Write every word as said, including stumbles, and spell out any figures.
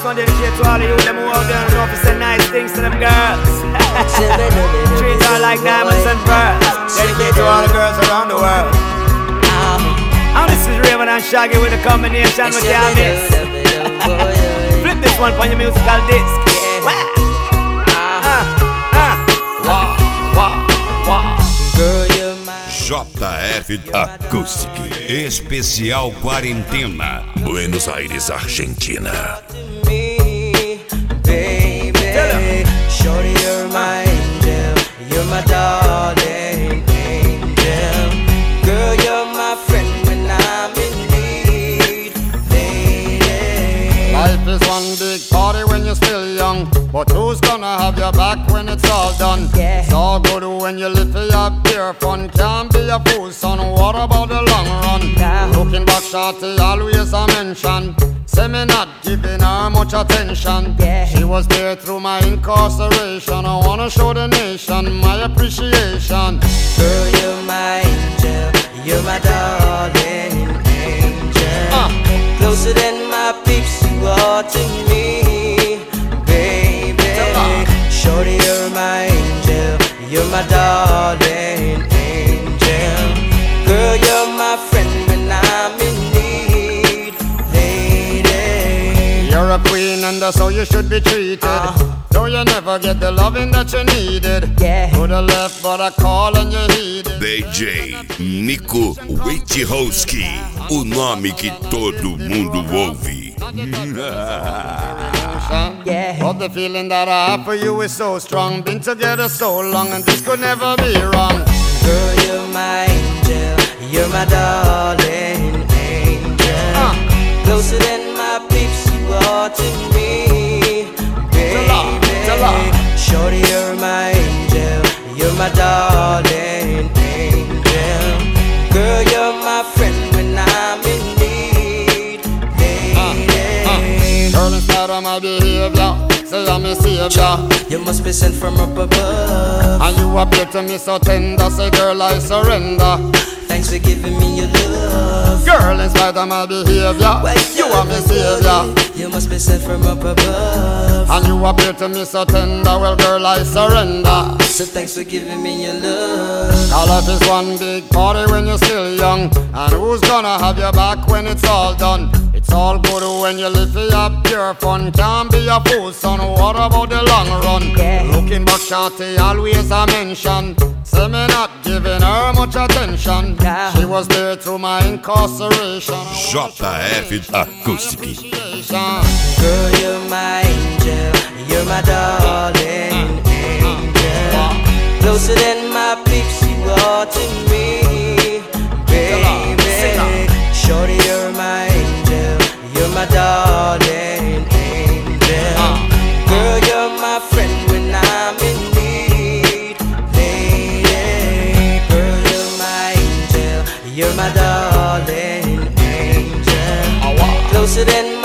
one dedicated to all of you, them who out there and know if say nice things to them girls. Treat her like diamonds and pearls. Dedicated to all the girls around the world. And this is Raven and Shaggy with a combination with your miss. Flip this one for your musical disc. J F Acoustic Especial Quarentena, Buenos Aires, Argentina. Baby, shorty, you're my angel, you're my darling angel. Girl, you're my friend when I'm in need, lady. Life is one big party when you're still young, but who's gonna have your back when it's all done? Yeah. It's all good when you live for your pure fun. Can't be a fool, son, what about the long run? Nah. Looking back, shorty, always a mention. Say me not giving her much attention. Yeah. She was there through my incarceration. I wanna show the nation my appreciation. Girl, you're my angel, you're my darling angel. Uh. Closer than my peeps, you are to me, baby. Shorty, you're my angel, you're my darling angel. Girl, you're my friend when I'm in need, lady. You're a queen and that's how you should be treated. Uh. Though you never get the loving that you needed. Yeah. To the left but I call and you heeded. D J Nico Wojciechowski, o nome que todo mundo ouve. Yeah. But the feeling that I have for you is so strong. Been together so long and this could never be wrong. Girl, you're my angel, you're my darling angel. Uh. Closer than my peeps, you are to me, baby. Tell her. Shorty, you're my angel, you're my darling angel. Girl, you're my friend when I'm in need, lady. Uh. Uh. Girl, in spite of my behavior, say I'm a savior. You must be sent from up above. And you appear to me so tender. Say girl, I surrender. Thanks for giving me your love. Girl, in spite of my behavior, you are my savior. You must be sent from up above. And you appear to me so tender. Well, girl, I surrender. So thanks for giving me your love. Our life is one big party when you're still young. And who's gonna have your back when it's all done? It's all good when you live for your pure fun. Can't be a fool, son, what about the long run? Yeah. Looking back, shorty, always a mention. Say me not giving her much attention. Yeah. She was there through my incarceration. J F Acoustic. Girl, you're my angel, you're my darling angel. Closer than my peeps, you are to me, baby. Shorty, you're my angel, you're my darling angel. Girl, you're my friend when I'm in need, lady. Girl, you're my angel, you're my darling angel. Closer than my